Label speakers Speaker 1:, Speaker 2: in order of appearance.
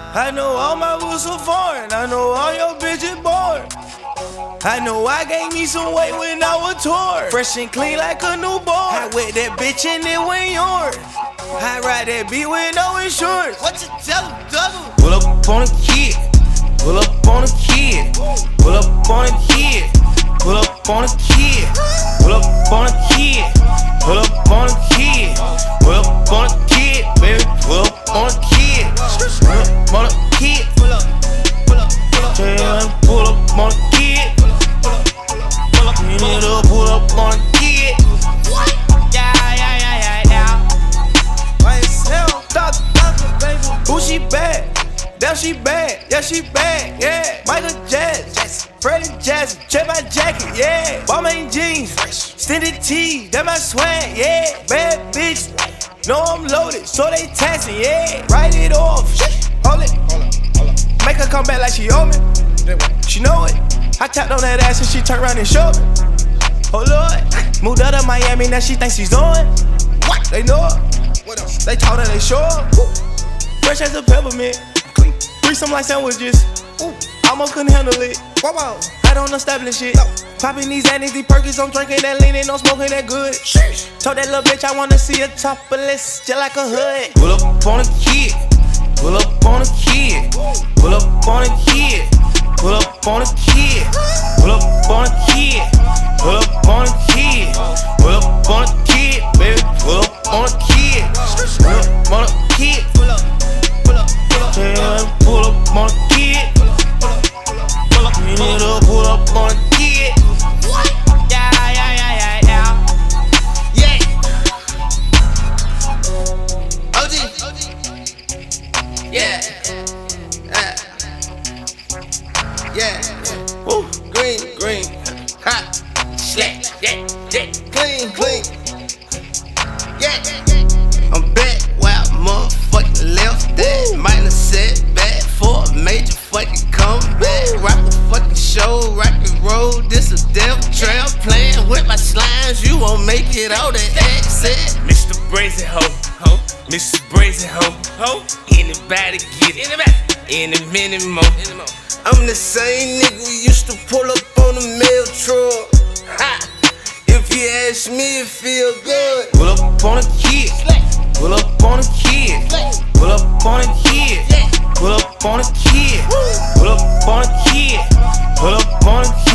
Speaker 1: I know all my rules are foreign. I know all your bitches bored. I know I gained me some weight when I was touring. Fresh and clean like a newborn. I wet that bitch and it went yours. I ride that beat with no insurance. What you tell him, Dougal? Pull up on a kid. Pull up on a kid. Pull up on a kid. Pull up on a kid. Pull up on a kid. Pull up on a kid. Pull up on a kid, baby. Pull up on a kid. Pull up on a kid. Pull up, pull up, pull up. Pull up on a kid. Pull up, you need to pull up on a kid. What? Yeah. By yourself, baby. Who she bad? Damn, she bad. Yeah, she bad. Yeah. Michael Jackson, Freddie Jackson, check my jacket. Yeah. Balmain jeans, extended tee. That my swag. Yeah. Bad bitch. Know I'm loaded, so they taxing. Yeah. Write it off. Hold it. Make her come back like she owe me. She know it. I tapped on that ass and she turned around and showed me. Oh Lord. Moved out of Miami, now she thinks she's on. What? They know her. What else? They told her they sure. Fresh as a peppermint. Some like sandwiches. Ooh, almost couldn't handle it. Wow. I don't establish it. No. Popping these annies, these perkins, I'm drinking that lean and I'm smoking that good. Sheesh. Told that little bitch I wanna see her topless, just like a hood. Pull up on a kid. Pull up on a kid. Pull up on a kid. Pull up on a kid. Pull up on a kid. Pull up on a kid. Pull up on a kid, baby. Pull up on a kid. Pull up on a kid. Pull up. Pull up on a kid. Pull up. You need to pull up on a kid. What? Yeah. OG. Yeah. Woo. Green. Hot. Slack. Yeah. Clean. Yeah. I'm back. Wow, motherfucking left that. Minor setback for a major fucking comeback. Rock a fucking show, rock and roll. This a death trap. Playing with my slimes, you won't make it out the exit.
Speaker 2: Mr. Brazen Ho. Mr. Brazen Ho. Anybody get it? In a minute more.
Speaker 1: I'm the same nigga who used to pull up on the mail truck. Ha! If you ask me, it feel good. Pull up on a kid. Pull up on a kid. Pull up on a kid. Pull up on a kid. Pull up on a kid. Pull up on a kid.